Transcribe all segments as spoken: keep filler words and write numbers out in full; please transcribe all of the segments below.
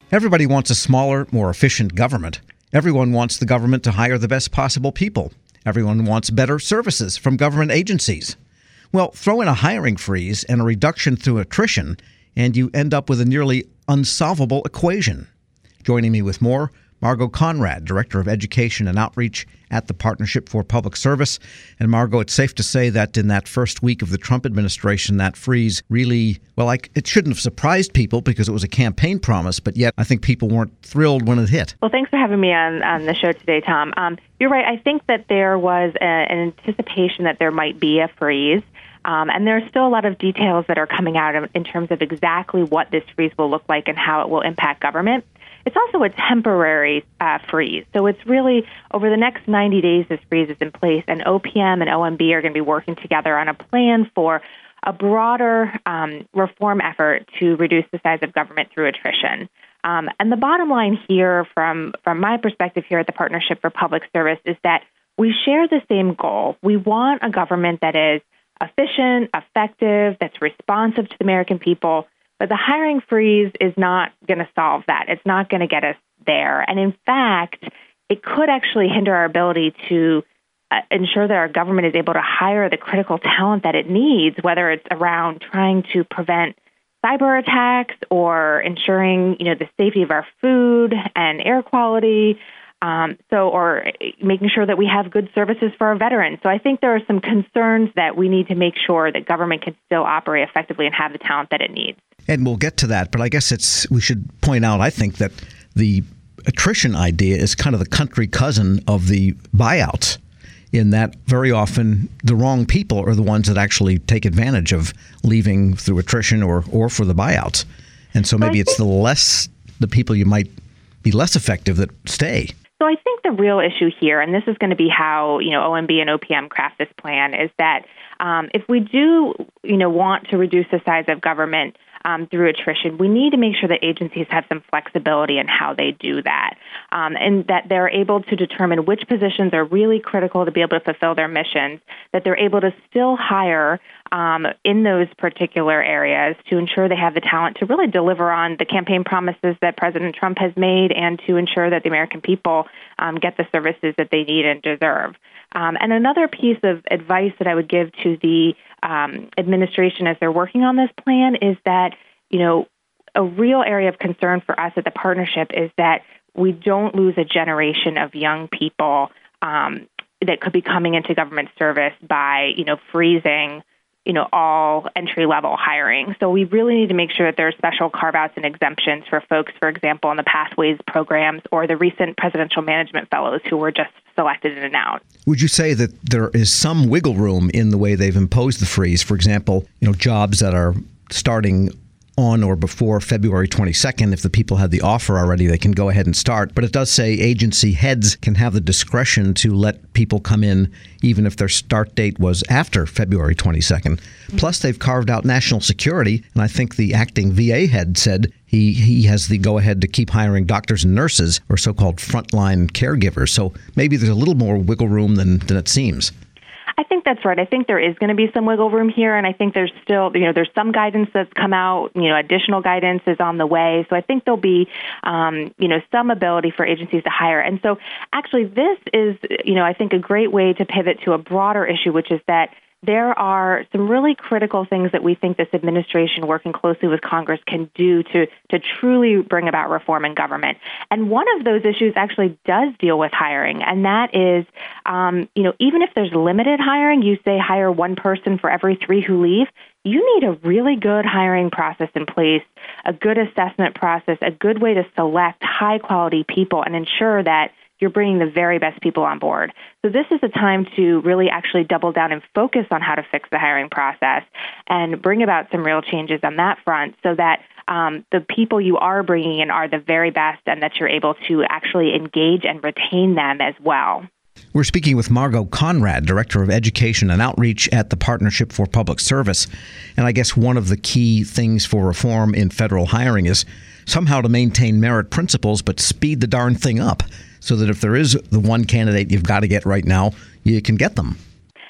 Everybody wants a smaller, more efficient government. Everyone wants the government to hire the best possible people. Everyone wants better services from government agencies. Well, throw in a hiring freeze and a reduction through attrition, and you end up with a nearly unsolvable equation. Joining me with more, Margot Conrad, Director of Education and Outreach at the Partnership for Public Service. And Margot, it's safe to say that in that first week of the Trump administration, that freeze really, well, like it shouldn't have surprised people because it was a campaign promise, but yet I think people weren't thrilled when it hit. Well, thanks for having me on, on the show today, Tom. Um, you're right. I think that there was a, an anticipation that there might be a freeze. Um, and there's still a lot of details that are coming out in, in terms of exactly what this freeze will look like and how it will impact government. It's also a temporary uh, freeze. So it's really over the next ninety days this freeze is in place, and O P M and O M B are going to be working together on a plan for a broader um, reform effort to reduce the size of government through attrition. Um, and the bottom line here from, from my perspective here at the Partnership for Public Service is that we share the same goal. We want a government that is efficient, effective, that's responsive to the American people. But the hiring freeze is not going to solve that. It's not going to get us there. And in fact, it could actually hinder our ability to uh, ensure that our government is able to hire the critical talent that it needs, whether it's around trying to prevent cyber attacks or ensuring, you know, the safety of our food and air quality. Um, so, or making sure that we have good services for our veterans. So I think there are some concerns that we need to make sure that government can still operate effectively and have the talent that it needs. And we'll get to that, but I guess it's we should point out, I think, that the attrition idea is kind of the country cousin of the buyouts, in that very often the wrong people are the ones that actually take advantage of leaving through attrition or, or for the buyouts. And so maybe it's the less, the people you might be less effective that stay. So I think the real issue here, and this is going to be how, you know, O M B and O P M craft this plan, is that um, if we do, you know, want to reduce the size of government um, through attrition, we need to make sure that agencies have some flexibility in how they do that, um, and that they're able to determine which positions are really critical to be able to fulfill their missions, that they're able to still hire um, in those particular areas to ensure they have the talent to really deliver on the campaign promises that President Trump has made and to ensure that the American people um, get the services that they need and deserve. Um, and another piece of advice that I would give to the um, administration as they're working on this plan is that, you know, a real area of concern for us at the partnership is that we don't lose a generation of young people um, that could be coming into government service by, you know, freezing you know, all entry-level hiring. So we really need to make sure that there are special carve-outs and exemptions for folks, for example, in the Pathways programs or the recent Presidential Management Fellows who were just selected and announced. Would you say that there is some wiggle room in the way they've imposed the freeze? For example, you know, jobs that are starting on or before February twenty-second, if the people had the offer already, they can go ahead and start. But it does say agency heads can have the discretion to let people come in even if their start date was after February twenty-second. Mm-hmm. Plus, they've carved out national security, and I think the acting V A head said he, he has the go-ahead to keep hiring doctors and nurses, or so-called frontline caregivers. So maybe there's a little more wiggle room than, than it seems. I think that's right. I think there is going to be some wiggle room here, and I think there's still, you know, there's some guidance that's come out. You know, additional guidance is on the way. So I think there'll be, um, you know, some ability for agencies to hire. And so actually this is, you know, I think a great way to pivot to a broader issue, which is that there are some really critical things that we think this administration, working closely with Congress, can do to, to truly bring about reform in government. And one of those issues actually does deal with hiring, and that is, um, you know, even if there's limited hiring, you say hire one person for every three who leave, you need a really good hiring process in place, a good assessment process, a good way to select high-quality people and ensure that you're bringing the very best people on board. So this is a time to really actually double down and focus on how to fix the hiring process and bring about some real changes on that front so that um, the people you are bringing in are the very best and that you're able to actually engage and retain them as well. We're speaking with Margot Conrad, Director of Education and Outreach at the Partnership for Public Service. And I guess one of the key things for reform in federal hiring is somehow to maintain merit principles, but speed the darn thing up so that if there is the one candidate you've got to get right now, you can get them.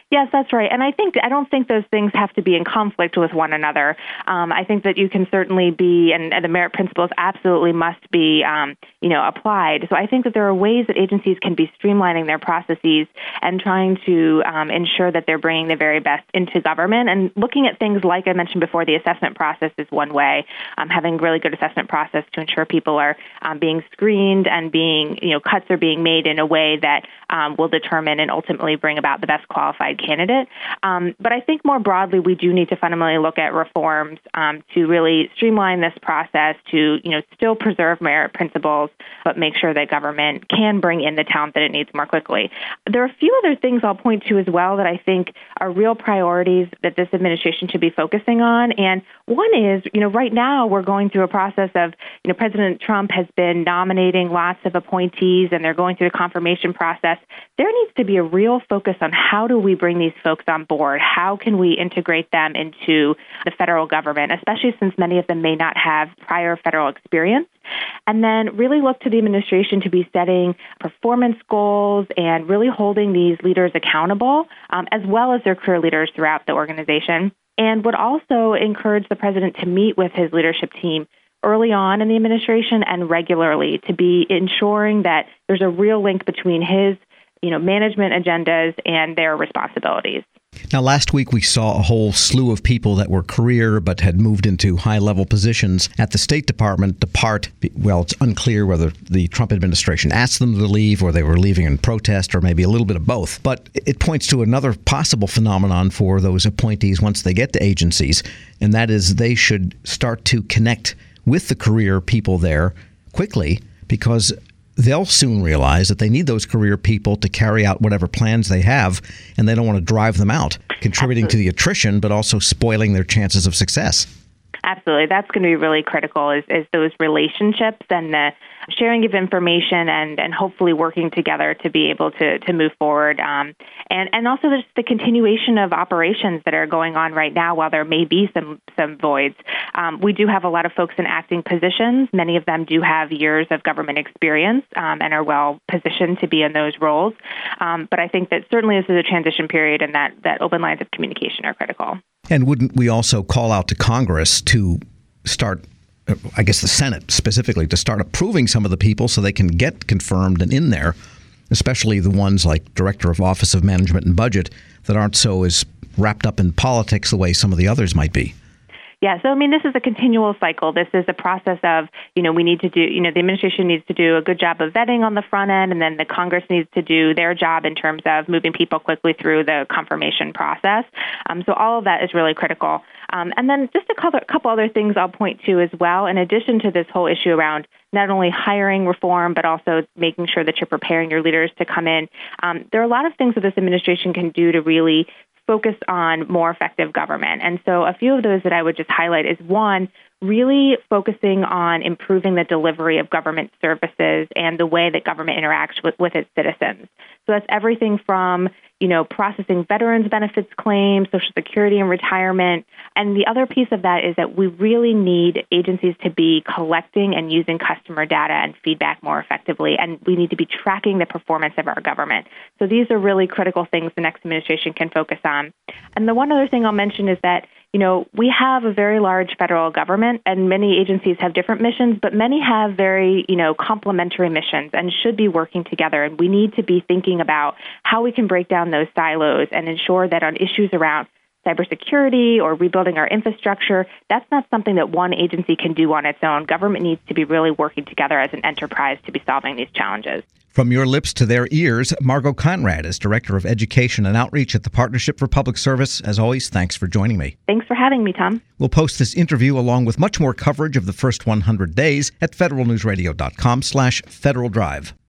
Yes, that's right. And I think I don't think those things have to be in conflict with one another. Um, I think that you can certainly be, and, and the merit principles absolutely must be, um, you know, applied. So I think that there are ways that agencies can be streamlining their processes and trying to um, ensure that they're bringing the very best into government. And looking at things like I mentioned before, the assessment process is one way. Um, having a really good assessment process to ensure people are um, being screened and being, you know, cuts are being made in a way that um, will determine and ultimately bring about the best qualified candidate. Um, but I think more broadly, we do need to fundamentally look at reforms um, to really streamline this process to, you know, still preserve merit principles, but make sure that government can bring in the talent that it needs more quickly. There are a few other things I'll point to as well that I think are real priorities that this administration should be focusing on. And one is, you know, right now we're going through a process of, you know, President Trump has been nominating lots of appointees and they're going through the confirmation process. There needs to be a real focus on how do we bring these folks on board? How can we integrate them into the federal government, especially since many of them may not have prior federal experience? And then really look to the administration to be setting performance goals and really holding these leaders accountable, um, as well as their career leaders throughout the organization. And would also encourage the president to meet with his leadership team early on in the administration and regularly to be ensuring that there's a real link between his, you know, management agendas and their responsibilities. Now, last week we saw a whole slew of people that were career but had moved into high-level positions at the State Department depart. Well, it's unclear whether the Trump administration asked them to leave or they were leaving in protest or maybe a little bit of both. But it points to another possible phenomenon for those appointees once they get to agencies, and that is they should start to connect with the career people there quickly, because they'll soon realize that they need those career people to carry out whatever plans they have, and they don't want to drive them out, contributing Absolutely. to the attrition, but also spoiling their chances of success. Absolutely. That's going to be really critical is, is those relationships and the sharing of information and, and hopefully working together to be able to, to move forward. Um, and, and also just the continuation of operations that are going on right now while there may be some, some voids. Um, we do have a lot of folks in acting positions. Many of them do have years of government experience um, and are well positioned to be in those roles. Um, but I think that certainly this is a transition period and that, that open lines of communication are critical. And wouldn't we also call out to Congress to start, I guess the Senate specifically, to start approving some of the people so they can get confirmed and in there, especially the ones like Director of Office of Management and Budget that aren't so as wrapped up in politics the way some of the others might be? Yeah, so I mean, this is a continual cycle. This is a process of, you know, we need to do, you know, the administration needs to do a good job of vetting on the front end, and then the Congress needs to do their job in terms of moving people quickly through the confirmation process. Um, so all of that is really critical. Um, and then just a couple, couple other things I'll point to as well, in addition to this whole issue around not only hiring reform, but also making sure that you're preparing your leaders to come in. Um, there are a lot of things that this administration can do to really focus on more effective government. And so a few of those that I would just highlight is, one, really focusing on improving the delivery of government services and the way that government interacts with, with its citizens. So that's everything from, you know, processing veterans benefits claims, Social Security and retirement. And the other piece of that is that we really need agencies to be collecting and using customer data and feedback more effectively. And we need to be tracking the performance of our government. So these are really critical things the next administration can focus on. And the one other thing I'll mention is that, you know, we have a very large federal government and many agencies have different missions, but many have very, you know, complementary missions and should be working together. And we need to be thinking about how we can break down those silos and ensure that on issues around cybersecurity or rebuilding our infrastructure, that's not something that one agency can do on its own. Government needs to be really working together as an enterprise to be solving these challenges. From your lips to their ears, Margot Conrad is Director of Education and Outreach at the Partnership for Public Service. As always, thanks for joining me. Thanks for having me, Tom. We'll post this interview along with much more coverage of the first one hundred days at federal news radio dot com slash Federal Drive.